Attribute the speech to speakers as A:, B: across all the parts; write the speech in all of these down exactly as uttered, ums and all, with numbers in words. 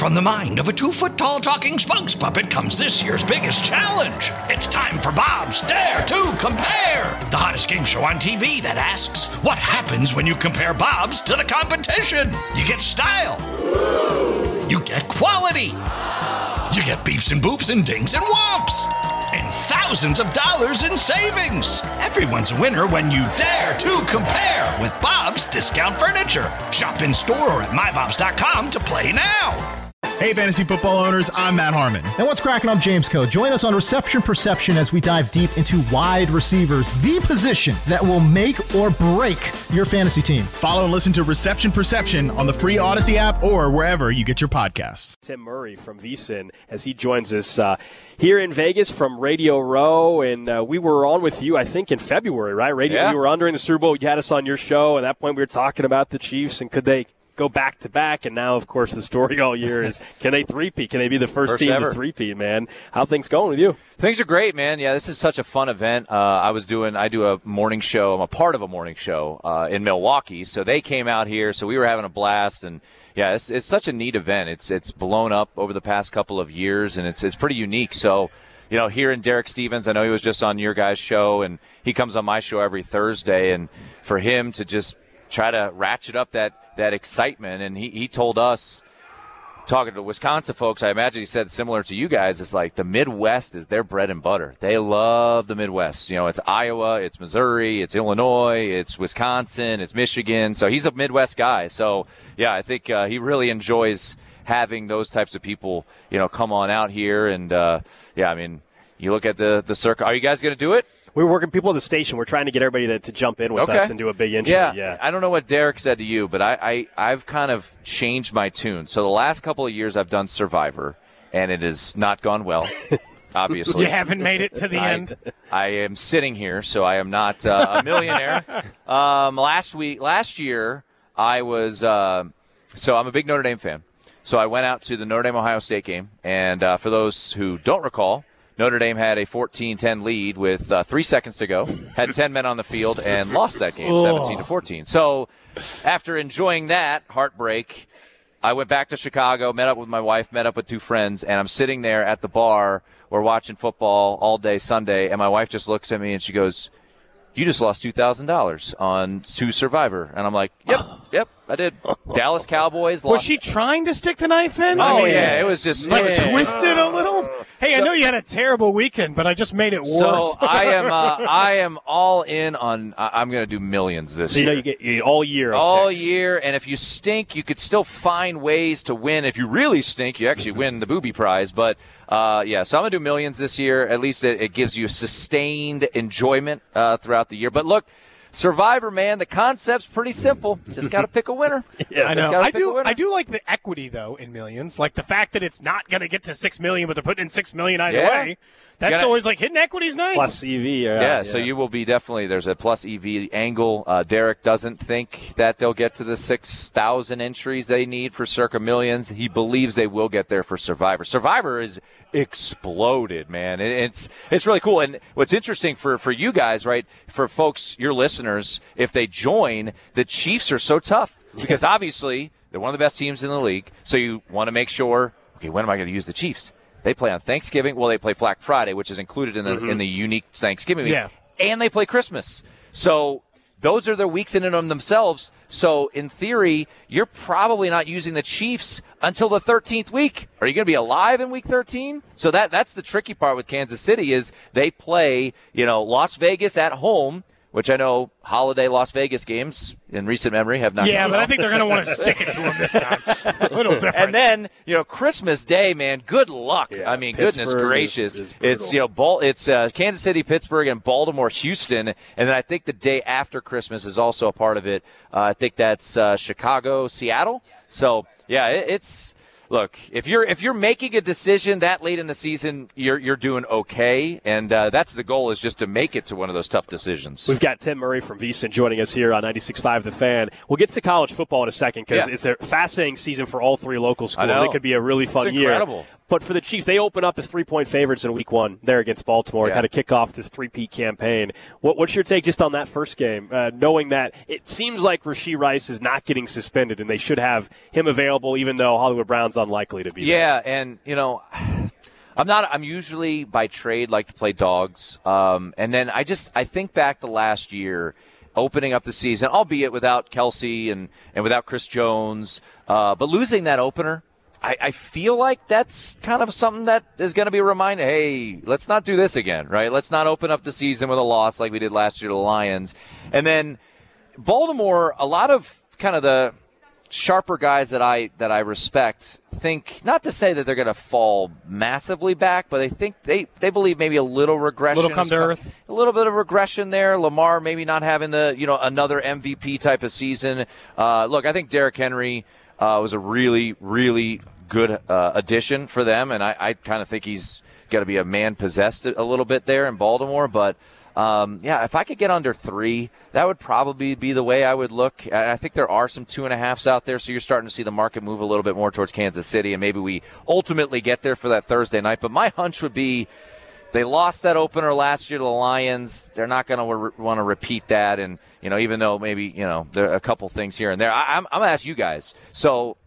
A: From the mind of a two-foot-tall talking spokes puppet comes this year's biggest challenge. It's time for Bob's Dare to Compare, the hottest game show on T V that asks, what happens when you compare Bobs to the competition? You get style. You get quality. You get beeps and boops and dings and whomps. And thousands of dollars in savings. Everyone's a winner when you dare to compare with Bob's Discount Furniture. Shop in store or at my bobs dot com to play now.
B: Hey, fantasy football owners, I'm Matt Harmon.
C: And what's cracking? I'm James Coe. Join us on Reception Perception as we dive deep into wide receivers, the position that will make or break your fantasy team.
B: Follow and listen to Reception Perception on the free Odyssey app or wherever you get your podcasts.
D: Tim Murray from VSiN as he joins us uh, here in Vegas from Radio Row. And uh, we were on with you, I think, in February, right? Radio,
E: yeah.
D: You were on during the Super Bowl. You had us on your show. At that point, we were talking about the Chiefs and could they go back to back, and now, of course, the story all year is can they three-peat? Can they be the first,
E: first
D: team
E: ever.
D: to three-peat, man? How things going with you?
E: Things are great, man. Yeah, this is such a fun event. Uh, I was doing, I do a morning show. I'm a part of a morning show uh, in Milwaukee, so they came out here, so we were having a blast, and yeah, it's it's such a neat event. It's it's blown up over the past couple of years, and it's it's pretty unique. So, you know, hearing Derek Stevens, I know he was just on your guys' show, and he comes on my show every Thursday, and for him to just try to ratchet up that that excitement, and he, he told us, talking to Wisconsin folks, I imagine he said similar to you guys, it's like the Midwest is their bread and butter. They love the Midwest. You know, it's Iowa, it's Missouri, it's Illinois, it's Wisconsin, it's Michigan. So he's a Midwest guy. So, yeah, I think uh, he really enjoys having those types of people, you know, come on out here. And, uh, yeah, I mean, you look at the, the circle. Are you guys going to do it?
D: We were working people at the station. We're trying to get everybody to, to jump in with
E: okay.
D: us and do a big intro.
E: Yeah.
D: yeah,
E: I don't know what Derek said to you, but I, I, I've kind of changed my tune. So the last couple of years I've done Survivor, and it has not gone well, obviously.
F: You haven't made it to the
E: I,
F: end.
E: I am sitting here, so I am not uh, a millionaire. um, last week, last year, I was uh, – so I'm a big Notre Dame fan. So I went out to the Notre Dame-Ohio State game, and uh, for those who don't recall – Notre Dame had a fourteen ten lead with uh, three seconds to go, had ten men on the field, and lost that game seventeen to fourteen. So after enjoying that heartbreak, I went back to Chicago, met up with my wife, met up with two friends, and I'm sitting there at the bar. We're watching football all day Sunday, and my wife just looks at me and she goes, you just lost two thousand dollars on to Survivor. And I'm like, yep, yep, I did. Dallas Cowboys lost.
F: Was she trying to stick the knife in?
E: Oh,
F: I mean,
E: yeah, it was just
F: like
E: yeah.
F: twisted a little. Hey,
E: So-
F: I know you had a terrible weekend, but I just made it worse.
E: So I am uh, I am all in on – I'm going to do millions this
D: So you
E: year.
D: know you get you, all year. of
E: All
D: picks.
E: year, and if you stink, you could still find ways to win. If you really stink, you actually win the booby prize. But, uh, yeah, so I'm going to do millions this year. At least it, it gives you sustained enjoyment uh, throughout the year. But, look, Survivor, man, the concept's pretty simple. Just got to pick a winner.
F: Yeah, I
E: Just
F: know.
E: gotta
F: I
E: pick a
F: do.
E: winner.
F: I do like the equity though in millions, like the fact that it's not going to get to six million, but they're putting in six million either
E: Yeah.
F: way. That's
E: gotta-
F: always like hidden equity's nice.
D: Plus E V. Yeah,
E: Yeah, so you will be definitely – there's a plus E V angle. Uh, Derek doesn't think that they'll get to the six thousand entries they need for Circa Millions. He believes they will get there for Survivor. Survivor is exploded, man. It, it's it's really cool. And what's interesting for, for you guys, right, for folks, your listeners, if they join, the Chiefs are so tough because obviously they're one of the best teams in the league. So you want to make sure, okay, when am I going to use the Chiefs? They play on Thanksgiving. Well, they play Black Friday, which is included in the mm-hmm. in the unique Thanksgiving week.
F: Yeah.
E: And they play Christmas. So those are their weeks in and of themselves. So in theory, you're probably not using the Chiefs until the thirteenth week. Are you going to be alive in week thirteen? So that that's the tricky part with Kansas City is they play, you know, Las Vegas at home, which I know holiday Las Vegas games in recent memory have not.
F: Yeah,
E: gone
F: but
E: well.
F: I think they're going to want to stick it to them this time. A little different.
E: And then, you know, Christmas Day, man, good luck.
D: Yeah,
E: I mean,
D: Pittsburgh
E: goodness gracious.
D: is- is
E: it's, you know, Bal- it's uh, Kansas City, Pittsburgh, and Baltimore, Houston. And then I think the day after Christmas is also a part of it. Uh, I think that's uh, Chicago, Seattle. So, yeah, it, it's – look, if you're if you're making a decision that late in the season, you're you're doing okay. And uh, that's the goal is just to make it to one of those tough decisions.
D: We've got Tim Murray from VSiN joining us here on ninety-six point five The Fan. We'll get to college football in a second because
E: Yeah.
D: it's a fascinating season for all three local schools.
E: I know.
D: It could be a really fun
E: It's
D: year.
E: incredible.
D: But for the Chiefs, they open up as three-point favorites in week one there against Baltimore,
E: yeah.
D: kind of kick off this three-peat campaign. What, what's your take just on that first game, uh, knowing that it seems like Rashee Rice is not getting suspended and they should have him available even though Hollywood Brown's unlikely to be
E: Yeah,
D: there?
E: and, you know, I'm not – I'm usually by trade like to play dogs. Um, and then I just – I think back to last year – opening up the season, albeit without Kelsey and, and without Chris Jones, uh, but losing that opener, I, I feel like that's kind of something that is going to be a reminder, hey, let's not do this again, right? Let's not open up the season with a loss like we did last year to the Lions. And then Baltimore, a lot of kind of the sharper guys that I that I respect think, not to say that they're going to fall massively back, but they think they, they believe maybe a little regression.
F: Little come to earth.
E: A little bit of regression there. Lamar maybe not having the, you know, another M V P type of season. Uh, look, I think Derrick Henry uh, was a really, really good uh, addition for them, and I, I kind of think he's got to be a man possessed a little bit there in Baltimore, but Um, yeah, if I could get under three, that would probably be the way I would look. I think there are some two and a halves out there, so you're starting to see the market move a little bit more towards Kansas City, and maybe we ultimately get there for that Thursday night. But my hunch would be they lost that opener last year to the Lions. They're not going to re- want to repeat that, and you know, even though maybe you know there are a couple things here and there, I, I'm, I'm going to ask you guys. So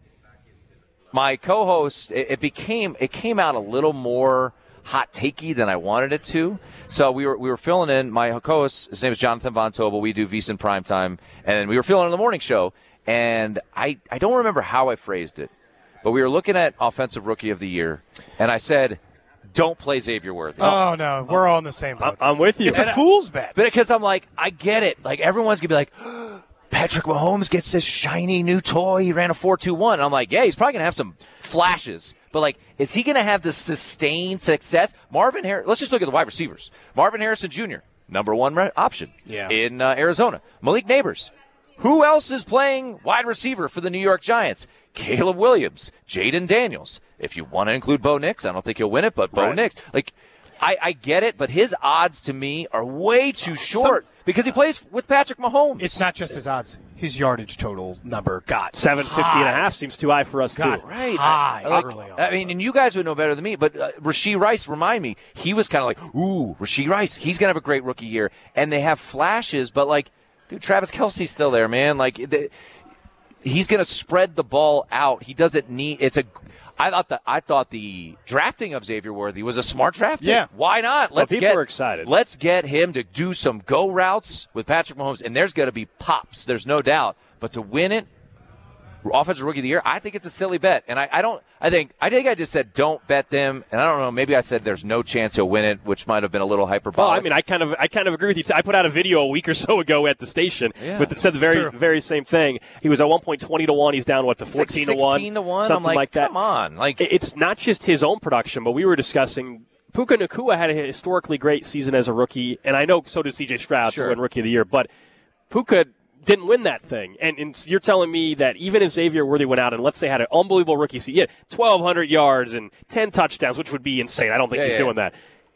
E: my co-host, it, it became it came out a little more hot takey than I wanted it to. So we were we were filling in. My co-host, his name is Jonathan Von Tobel. We do VSiN Primetime, and we were filling in the morning show. And I, I don't remember how I phrased it, but we were looking at Offensive Rookie of the Year, and I said, "Don't play Xavier Worthy."
F: Oh no, we're all in the same boat.
D: I'm with you.
F: It's a fool's bet.
E: But because I'm like, I get it. Like everyone's gonna be like, Patrick Mahomes gets this shiny new toy. He ran a four two one. I'm like, yeah, he's probably gonna have some flashes. But, like, is he going to have the sustained success? Marvin Harrison, let's just look at the wide receivers. Marvin Harrison Junior, number one re- option
F: yeah.
E: in uh, Arizona. Malik Neighbors. Who else is playing wide receiver for the New York Giants? Caleb Williams, Jaden Daniels. If you want to include Bo Nix, I don't think he'll win it, but Bo
F: right.
E: Nix. Like, I, I get it, but his odds to me are way too short Some, because he plays with Patrick Mahomes.
F: It's not just his odds. His yardage total number got
D: seven fifty and a half seems too high for us
F: got
D: too.
E: Right.
F: High
E: I, like,
F: early on.
E: I mean, and you guys would know better than me, but uh, Rashee Rice, remind me, he was kind of like, ooh, Rashee Rice, he's going to have a great rookie year. And they have flashes, but like, dude, Travis Kelce's still there, man. Like, the, he's going to spread the ball out. He doesn't need, it's a, I thought that I thought the drafting of Xavier Worthy was a smart drafting.
F: Yeah.
E: Why not? Let's
D: well, people
E: get
D: are excited.
E: Let's get him to do some go routes with Patrick Mahomes, and there's going to be pops. There's no doubt. But to win it, Offensive Rookie of the Year, I think it's a silly bet. And I, I don't I think I think I just said don't bet them. And I don't know, maybe I said there's no chance he'll win it, which might have been a little hyperbolic.
D: Well, I mean, I kind of I kind of agree with you. I put out a video a week or so ago at the station
E: yeah,
D: with said the very very same thing. He was at one point twenty to one. He's down what to fourteen
E: like
D: to one,
E: sixteen to one,
D: something
E: I'm like,
D: like that.
E: Come on, like
D: it's not just his own production, but we were discussing Puka Nacua had a historically great season as a rookie, and I know so did C J Stroud
E: sure.
D: to win Rookie of the Year, but Puka didn't win that thing. And, and you're telling me that even if Xavier Worthy went out and let's say had an unbelievable rookie season, yeah, twelve hundred yards and ten touchdowns, which would be insane. I don't think
E: yeah,
D: he's
E: yeah.
D: doing that.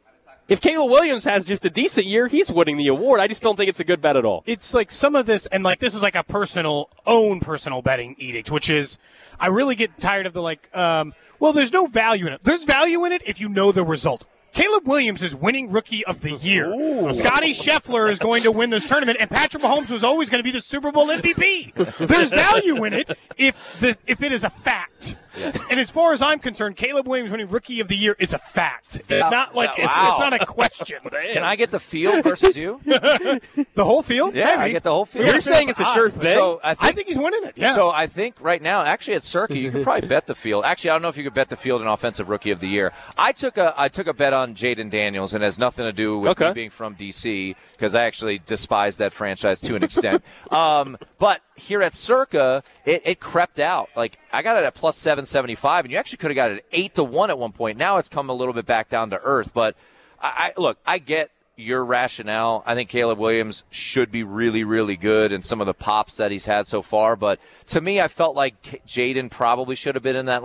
D: If Caleb Williams has just a decent year, he's winning the award. I just don't think it's a good bet at all.
F: It's like some of this, and like this is like a personal, own personal betting edict, which is I really get tired of the like, um, well, there's no value in it. There's value in it if you know the result. Caleb Williams is winning Rookie of the Year. Ooh. Scotty Scheffler is going to win this tournament, and Patrick Mahomes was always going to be the Super Bowl M V P. There's value in it if the if it is a fact. Yeah. And as far as I'm concerned, Caleb Williams winning Rookie of the Year is a fact. It's yeah. not like
E: yeah,
F: it's,
E: wow.
F: it's not a question.
E: Can I get the field versus you?
F: The whole field?
E: Yeah,
F: Maybe.
E: I get the whole field.
D: You're saying it's a sure thing?
E: So I, think,
F: I think he's winning it. Yeah.
E: So I think right now, actually at Circa, you could probably bet the field. Actually, I don't know if you could bet the field in Offensive Rookie of the Year. I took a I took a bet on Jaden Daniels, and it has nothing to do with
D: okay.
E: me being from D C because I actually despise that franchise to an extent. um, but here at Circa, it, it crept out. Like I got it at plus seven seventy-five, and you actually could have got it at eight to one at one point. Now it's come a little bit back down to earth. But I, I look, I get your rationale. I think Caleb Williams should be really, really good in some of the pops that he's had so far. But to me, I felt like Jaden probably should have been in that like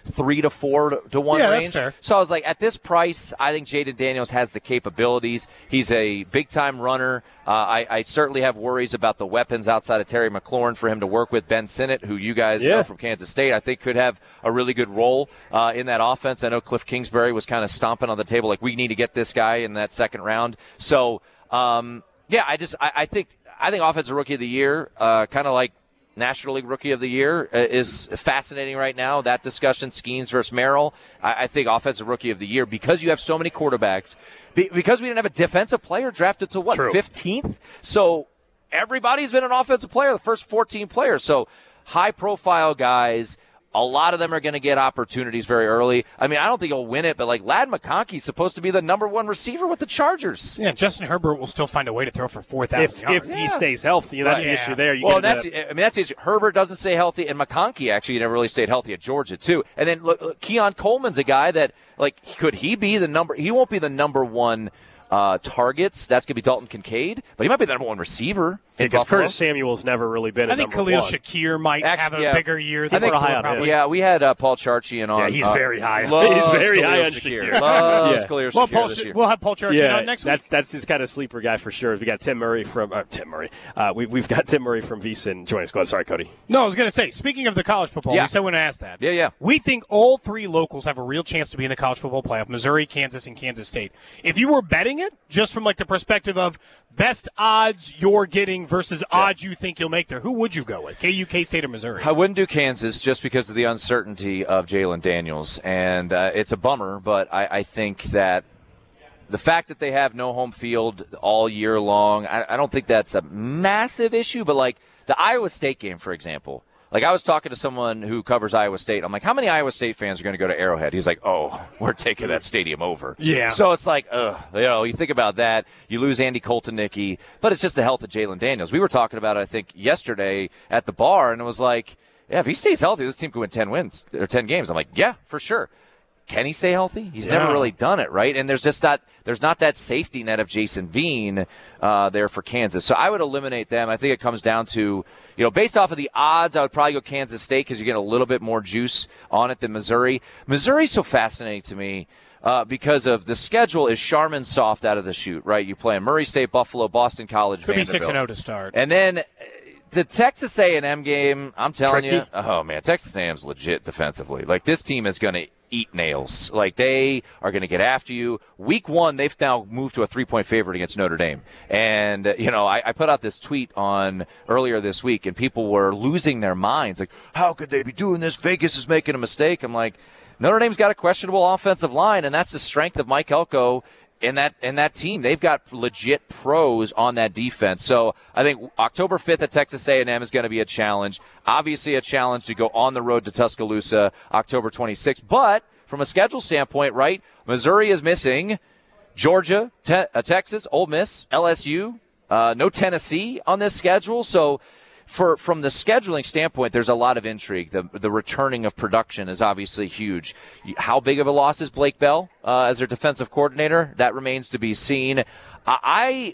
E: three to four to one
F: yeah,
E: range.
F: That's fair.
E: So I was like, at this price, I think Jaden Daniels has the capabilities. He's a big-time runner. Uh, I, I certainly have worries about the weapons outside of Terry McLaurin for him to work with. Ben Sinnott, who you guys
D: yeah.
E: know from Kansas State, I think could have a really good role uh, in that offense. I know Cliff Kingsbury was kind of stomping on the table like, we need to get this guy in that second round. So, um, yeah, I just I, I think I think Offensive Rookie of the Year, uh, kind of like National League Rookie of the Year, uh, is fascinating right now. That discussion, Skeens versus Merrill. I, I think Offensive Rookie of the Year, because you have so many quarterbacks, be, because we didn't have a defensive player drafted to what,
D: True.
E: fifteenth? So everybody's been an offensive player, the first fourteen players. So high-profile guys. A lot of them are going to get opportunities very early. I mean, I don't think he'll win it, but like Ladd McConkey's supposed to be the number one receiver with the Chargers.
F: Yeah, Justin Herbert will still find a way to throw for four thousand
D: If,
F: yards.
D: if he stays healthy, that's
F: Right.
D: the
F: Yeah.
D: issue there. You
E: Well,
D: get
E: that's
D: into-
E: I mean that's the issue. Herbert doesn't stay healthy, and McConkey actually never really stayed healthy at Georgia too. And then look, look, Keon Coleman's a guy that like could he be the number? He won't be the number one uh, targets. That's going to be Dalton Kincaid, but he might be the number one receiver. in
D: because
E: Buffalo.
D: Curtis Samuel's never really been.
F: I
D: a
F: think
D: number
F: Khalil
D: one.
F: Shakir might
E: Actually,
F: have a
E: yeah.
F: bigger year.
E: I
F: than
E: think
D: we're high
F: people
D: on him.
F: probably-
E: Yeah, we had uh, Paul Charchian on.
D: Yeah, he's
E: uh,
D: very high.
E: Loves
D: He's very
E: Khalil
D: high on
E: Shakir.
D: Shakir.
E: Loves
D: Yeah.
E: Khalil
F: Well,
E: Shakir
F: Paul,
E: this year.
F: we'll have Paul Charchian
D: Yeah,
F: on next
D: that's
F: week.
D: that's his kind of sleeper guy for sure. We got Tim Murray from uh, Tim Murray. Uh, we, we've got Tim Murray from VSiN joining us. Go ahead. Sorry, Cody.
F: No, I was going to say, speaking of the college football,
E: Yeah.
F: we said when I asked that.
E: Yeah, yeah.
F: We think all three locals have a real chance to be in the college football playoff, Missouri, Kansas, and Kansas State. If you were betting it, just from like the perspective of best odds you're getting versus odds you think you'll make there, who would you go with? K U, K-State, or Missouri?
E: I wouldn't do Kansas just because of the uncertainty of Jalen Daniels, and uh, it's a bummer, but I, I think that the fact that they have no home field all year long, I, I don't think that's a massive issue, but like the Iowa State game, for example. Like, I was talking to someone who covers Iowa State. I'm like, how many Iowa State fans are going to go to Arrowhead? He's like, oh, we're taking that stadium over.
F: Yeah.
E: So it's like, ugh, you know, you think about that. You lose Andy Colton-Nicky, but it's just the health of Jalen Daniels. We were talking about it, I think, yesterday at the bar, and it was like, yeah, if he stays healthy, this team could win ten wins or ten games. I'm like, yeah, for sure. Can he stay healthy? He's
F: Yeah.
E: never really done it, right? And there's just that there's not that safety net of Jason Bean uh, there for Kansas. So I would eliminate them. I think it comes down to, you know, based off of the odds, I would probably go Kansas State because you get a little bit more juice on it than Missouri. Missouri's so fascinating to me uh, because of the schedule is Charmin soft out of the chute, right? You play in Murray State, Buffalo, Boston College,
F: Could be six
E: Vanderbilt.
F: and oh to start.
E: And then uh, the Texas A and M game, I'm telling
D: Tricky.
E: you, oh man, Texas A and M's legit defensively. Like, this team is going to eat nails. Like, they are going to get after you. Week one, they've now moved to a three-point favorite against Notre Dame. And, uh, you know, I, I put out this tweet on earlier this week, and people were losing their minds. Like, how could they be doing this? Vegas is making a mistake. I'm like, Notre Dame's got a questionable offensive line, and that's the strength of Mike Elko in that in that team. They've got legit pros on that defense. So I think October fifth at Texas A and M is going to be a challenge. Obviously a challenge to go on the road to Tuscaloosa October twenty-sixth. But from a schedule standpoint, right, Missouri is missing Georgia, te- uh, Texas, Ole Miss, L S U, uh, no Tennessee on this schedule. So For, from the scheduling standpoint, there's a lot of intrigue. The the returning of production is obviously huge. How big of a loss is Blake Bell uh, as their defensive coordinator? That remains to be seen. I, I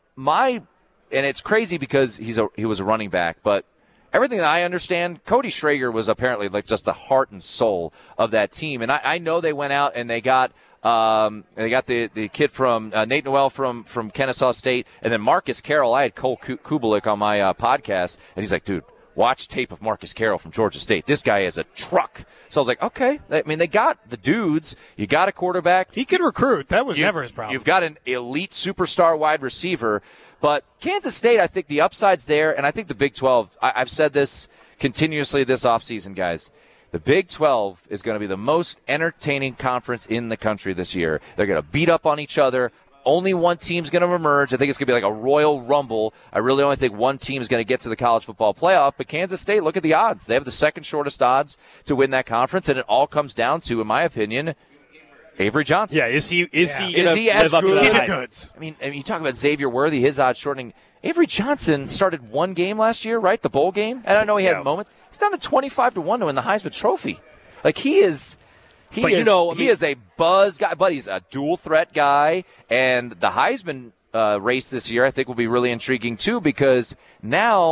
E: my and it's crazy because he's a he was a running back, but everything that I understand, Cody Schrager was apparently like just the heart and soul of that team. And I, I know they went out and they got. Um, they got the, the kid from uh, Nate Noel from, from Kennesaw State, and then Marcus Carroll. I had Cole Kubelik on my uh, podcast, and he's like, dude, watch tape of Marcus Carroll from Georgia State. This guy is a truck. So I was like, okay. I mean, they got the dudes. You got a quarterback.
F: He could recruit. That was
E: You,
F: never his problem.
E: You've got an elite superstar wide receiver. But Kansas State, I think the upside's there, and I think the Big twelve, I, I've said this continuously this offseason, guys. The Big twelve is going to be the most entertaining conference in the country this year. They're going to beat up on each other. Only one team's going to emerge. I think it's going to be like a Royal Rumble. I really only think one team is going to get to the college football playoff. But Kansas State, look at the odds. They have the second shortest odds to win that conference, and it all comes down to, in my opinion, Avery Johnson.
D: Yeah, is he is
F: Yeah.
D: he
E: Is
D: gonna
E: he as
D: live up to
E: good?
D: that
F: See the
D: hype?
F: goods.
E: I mean, I mean, you talk about Xavier Worthy, his odds shortening. Avery Johnson started one game last year, right? The bowl game. And I know he had
D: Yeah.
E: moments. He's down to twenty-five to one to win the Heisman Trophy. Like, he is, he
D: But
E: is,
D: you know, I
E: he
D: mean-
E: is a buzz guy, but he's a dual threat guy. And the Heisman uh, race this year, I think, will be really intriguing too, because now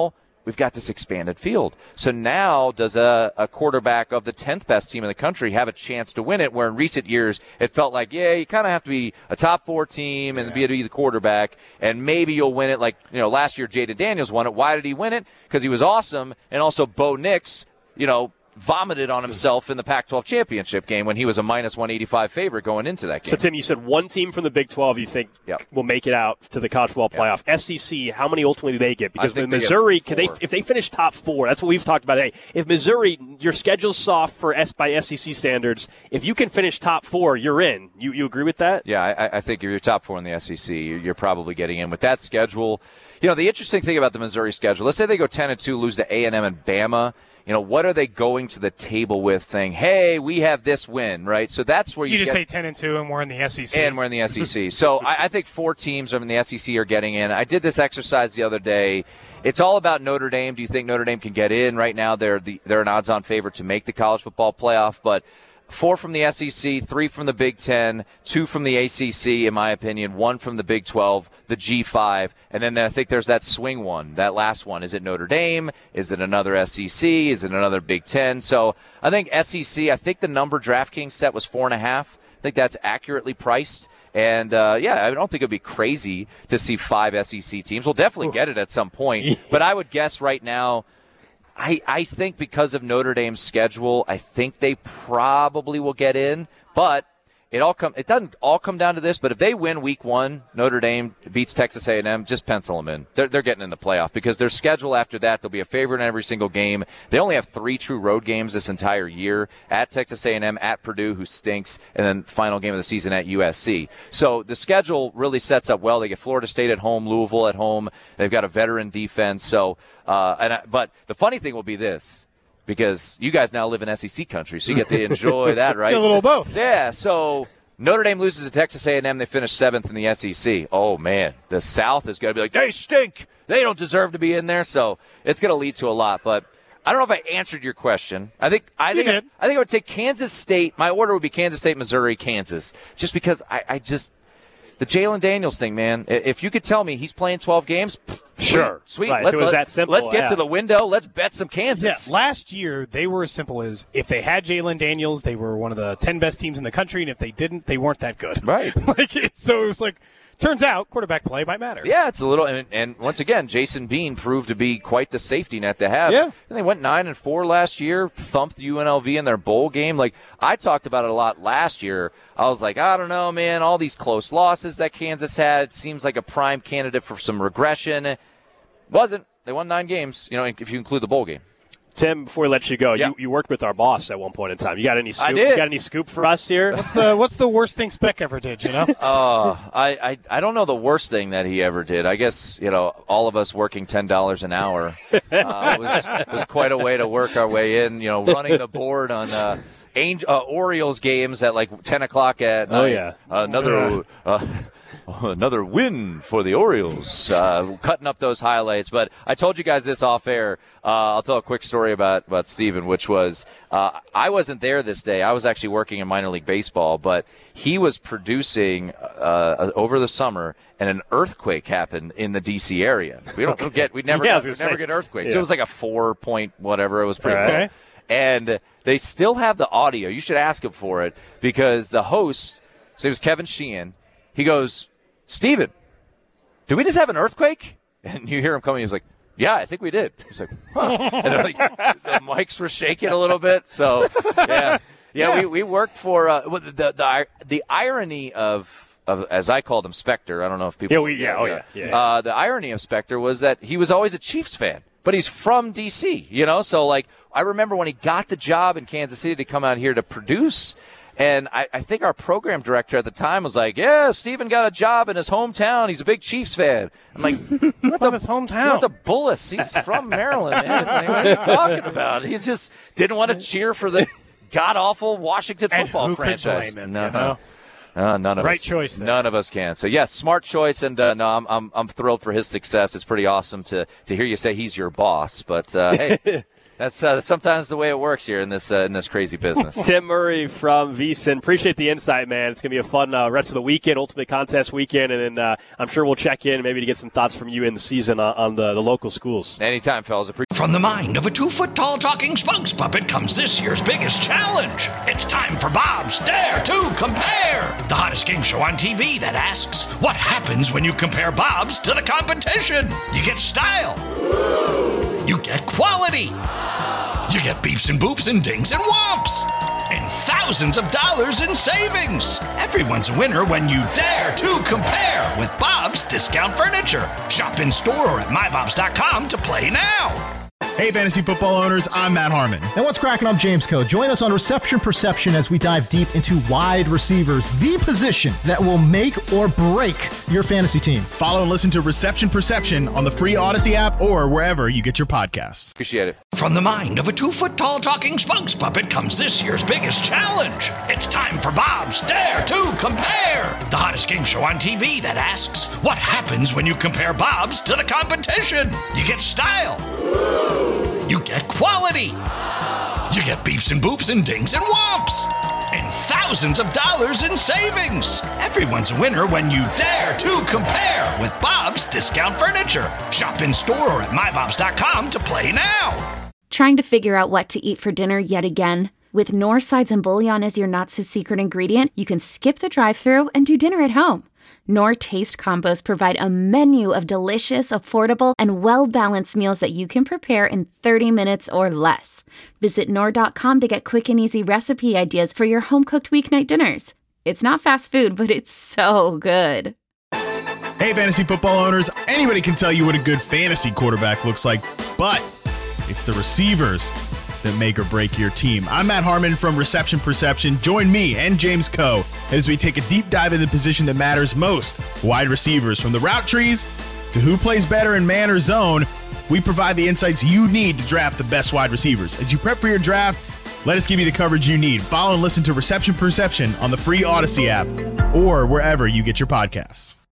E: we've got this expanded field. So now does a, a quarterback of the tenth best team in the country have a chance to win it, where in recent years it felt like, yeah, you kind of have to be a top four team and yeah. be, be the quarterback, and maybe you'll win it. Like, you know, last year Jaden Daniels won it. Why did he win it? Because he was awesome, and also Bo Nix, you know, vomited on himself in the Pac twelve championship game when he was a minus one eighty-five favorite going into that game.
D: So, Tim, you said one team from the Big twelve you think yep. will make it out to the college football playoff. Yep. S E C, how many ultimately do they get? Because with Missouri, can they, if they finish top four, that's what we've talked about. Hey, if Missouri, your schedule's soft for S by S E C standards, if you can finish top four, you're in. You you agree with that?
E: Yeah, I, I think if you're top four in the S E C, you're, you're probably getting in with that schedule. You know, the interesting thing about the Missouri schedule, let's say they go ten and two, lose to A and M and Bama. You know, what are they going to the table with saying, hey, we have this win, right? So that's where you,
F: you just
E: get,
F: say ten and two and we're in the S E C.
E: And we're in the S E C. So I, I think four teams in the S E C are getting in. I did this exercise the other day. It's all about Notre Dame. Do you think Notre Dame can get in? Right now they're the, they're an odds-on favorite to make the college football playoff, but four from the S E C, three from the Big Ten, two from the A C C, in my opinion, one from the Big twelve, the G five, and then I think there's that swing one, that last one. Is it Notre Dame? Is it another S E C? Is it another Big Ten? So I think S E C, I think the number DraftKings set was four and a half. I think that's accurately priced. And, uh, yeah, I don't think it would be crazy to see five S E C teams. We'll definitely get it at some point. But I would guess right now, I, I think because of Notre Dame's schedule, I think they probably will get in, but it all come it doesn't all come down to this. But if they win week one, Notre Dame beats Texas A and M, just pencil them in. They're, they're getting in the playoff because their schedule after that, they'll be a favorite in every single game. They only have three true road games this entire year: at Texas A and M, at Purdue, who stinks, and then final game of the season at U S C. So the schedule really sets up well. They get Florida State at home, Louisville at home. They've got a veteran defense. So, uh, and I, but the funny thing will be this. Because you guys now live in S E C country, so you get to enjoy that, right?
F: A little of both.
E: Yeah, so Notre Dame loses to Texas A and M. They finish seventh in the S E C. Oh, man, the South is going to be like, they stink. They don't deserve to be in there. So it's going to lead to a lot. But I don't know if I answered your question. I think I think I, I think I would take Kansas State. My order would be Kansas State, Missouri, Kansas, just because I, I just – the Jalen Daniels thing, man. If you could tell me he's playing twelve games,
D: sure,
E: sweet.
D: Right.
E: Let's,
D: if it was
E: let,
D: that simple,
E: let's get
D: yeah.
E: to the window. Let's bet some Kansas.
F: Yeah, last year they were as simple as if they had Jalen Daniels, they were one of the ten best teams in the country, and if they didn't, they weren't that good.
E: Right.
F: like it, so it was like. Turns out quarterback play might matter.
E: Yeah, it's a little, and, and once again, Jason Bean proved to be quite the safety net to have.
F: Yeah.
E: And they went nine and four last year, thumped U N L V in their bowl game. Like I talked about it a lot last year. I was like, I don't know, man. All these close losses that Kansas had, it seems like a prime candidate for some regression. It wasn't. They won nine games. You know, if you include the bowl game.
D: Tim, before we let you go,
E: yeah.
D: you, you worked with our boss at one point in time. You got any scoop?
E: I did.
D: You got any scoop for us here?
F: What's the What's the worst thing Speck ever did? You know?
E: uh, I, I I don't know the worst thing that he ever did. I guess you know all of us working ten dollars an hour uh, was was quite a way to work our way in. You know, running the board on. Uh, Angel, uh, Orioles games at like ten o'clock at night.
D: Oh yeah,
E: uh, another. Uh, Another win for the Orioles, uh, cutting up those highlights. But I told you guys this off air. Uh, I'll tell a quick story about, about Steven, which was uh, I wasn't there this day. I was actually working in minor league baseball, but he was producing uh, over the summer, and an earthquake happened in the D C area. We don't okay. get, we never,
D: yeah,
E: got, we never get earthquakes.
D: Yeah.
E: It was like a four point whatever. It was pretty
F: okay.
E: cool. And they still have the audio. You should ask him for it because the host, so it was Kevin Sheehan, he goes, Steven, did we just have an earthquake? And you hear him coming. He's like, yeah, I think we did. He's like, huh. And they're like, the mics were shaking a little bit. So, yeah. Yeah, yeah. we, we worked for uh, the, the the irony of, of, as I called him, Spectre. I don't know if people.
D: Yeah, we, yeah, oh, yeah. yeah.
E: Uh, the irony of Spectre was that he was always a Chiefs fan, but he's from D C, you know? So, like, I remember when he got the job in Kansas City to come out here to produce. And I, I think our program director at the time was like, yeah, Steven got a job in his hometown. He's a big Chiefs fan. I'm like,
F: what's not his hometown?
E: What the Bullis? He's from Maryland, man. Like, what are you talking about? He just didn't want to cheer for the god-awful Washington football
F: and who
E: franchise.
F: Could blame him,
E: no,
F: you know?
E: Uh, none of
F: right
E: us.
F: choice. There.
E: None of us can. So yes, smart choice, and uh, no, I'm I'm I'm thrilled for his success. It's pretty awesome to to hear you say he's your boss. But uh, hey, That's uh, sometimes the way it works here in this uh, in this crazy business.
D: Tim Murray from VSiN. Appreciate the insight, man. It's going to be a fun uh, rest of the weekend, Ultimate Contest weekend, and then uh, I'm sure we'll check in maybe to get some thoughts from you in the season on, on the, the local schools.
E: Anytime, fellas. Appreciate-
A: From the mind of a two-foot-tall talking spokes puppet comes this year's biggest challenge. It's time for Bob's Dare to Compare, the hottest game show on T V that asks, what happens when you compare Bobs to the competition? You get style. You get quality. You get beeps and boops and dings and whomps. And thousands of dollars in savings. Everyone's a winner when you dare to compare with Bob's Discount Furniture. Shop in store or at my bobs dot com to play now.
B: Hey, fantasy football owners, I'm Matt Harmon.
C: And what's cracking? I'm James Coe. Join us on Reception Perception as we dive deep into wide receivers, the position that will make or break your fantasy team.
B: Follow and listen to Reception Perception on the free Odyssey app or wherever you get your podcasts.
E: Appreciate it.
A: From the mind of a two-foot-tall talking spokes puppet comes this year's biggest challenge. It's time for Bob's Dare to Compare, the hottest game show on T V that asks, what happens when you compare Bobs to the competition? You get style. You get quality. You get beeps and boops and dings and whomps. And thousands of dollars in savings. Everyone's a winner when you dare to compare with Bob's Discount Furniture. Shop in store or at my bobs dot com to play now.
G: Trying to figure out what to eat for dinner yet again? With Knorr Sides and Bouillon as your not-so-secret ingredient, you can skip the drive-thru and do dinner at home. Knorr Taste Combos provide a menu of delicious, affordable, and well-balanced meals that you can prepare in thirty minutes or less. Visit Knorr dot com to get quick and easy recipe ideas for your home-cooked weeknight dinners. It's not fast food, but it's so good.
B: Hey, fantasy football owners, anybody can tell you what a good fantasy quarterback looks like, but it's the receivers that make or break your team. I'm Matt Harmon from Reception Perception. Join me and James Coe as we take a deep dive into the position that matters most, wide receivers. From the route trees to who plays better in man or zone, we provide the insights you need to draft the best wide receivers. As you prep for your draft, let us give you the coverage you need. Follow and listen to Reception Perception on the free Odyssey app or wherever you get your podcasts.